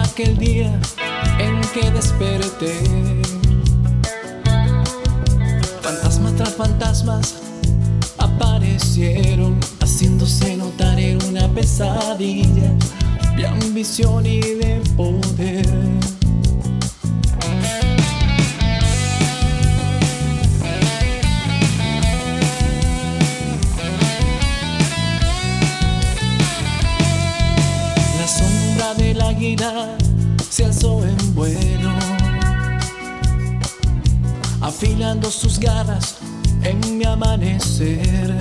aquel día en que desperté. Fantasmas tras fantasmas aparecieron, haciéndose notar en una pesadilla de ambición y de poder. La sombra del águila se alzó en vuelo, afilando sus garras en mi amanecer.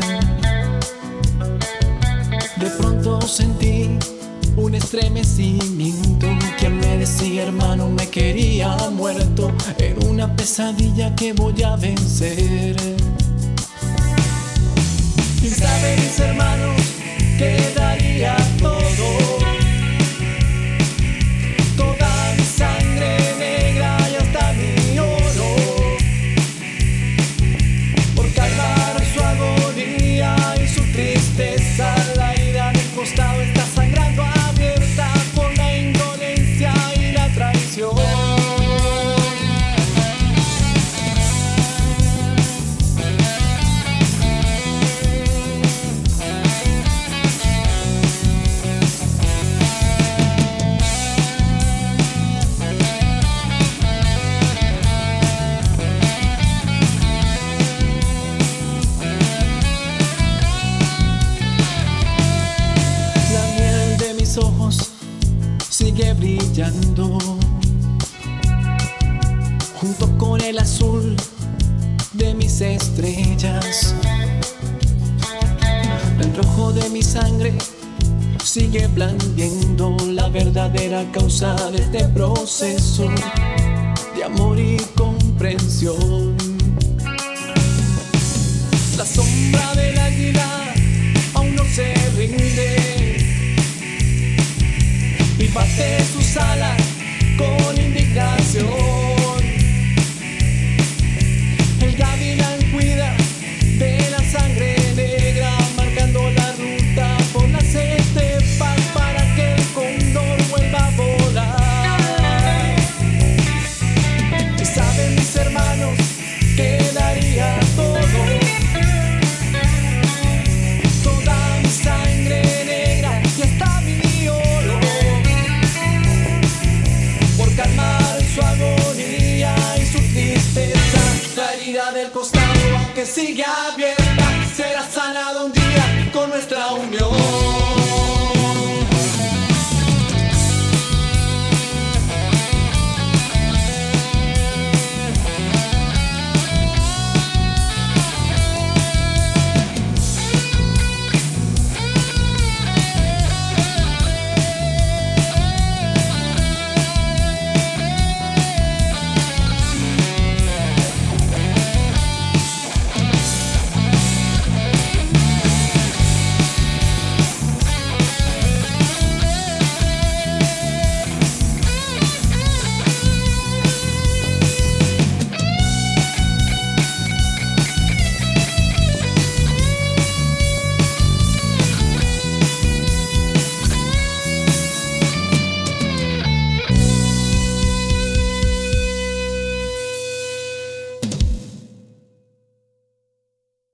De pronto sentí un estremecimiento que me decía: hermano, me quería muerto en una pesadilla que voy a vencer. Y saben mis hermanos que daría todo, toda mi sangre negra y hasta mi oro, por calmar su agonía y su tristeza. La herida del costado está sangrando abierta por la indolencia y la traición. Ojos sigue brillando junto con el azul de mis estrellas. El rojo de mi sangre sigue blandiendo la verdadera causa de este proceso de amor y comprensión. La sombra del águila aún no se rinde y bate sus alas con indignación. El gavilán cuida de la sangre negra, marcando la ruta por las estepas para que el cóndor vuelva a volar. Y saben mis hermanos que daría todo, toda mi sangre negra y hasta mi oro, por calmar su agonía y su tristeza. La herida del costado, aunque sigue abierta, será sanado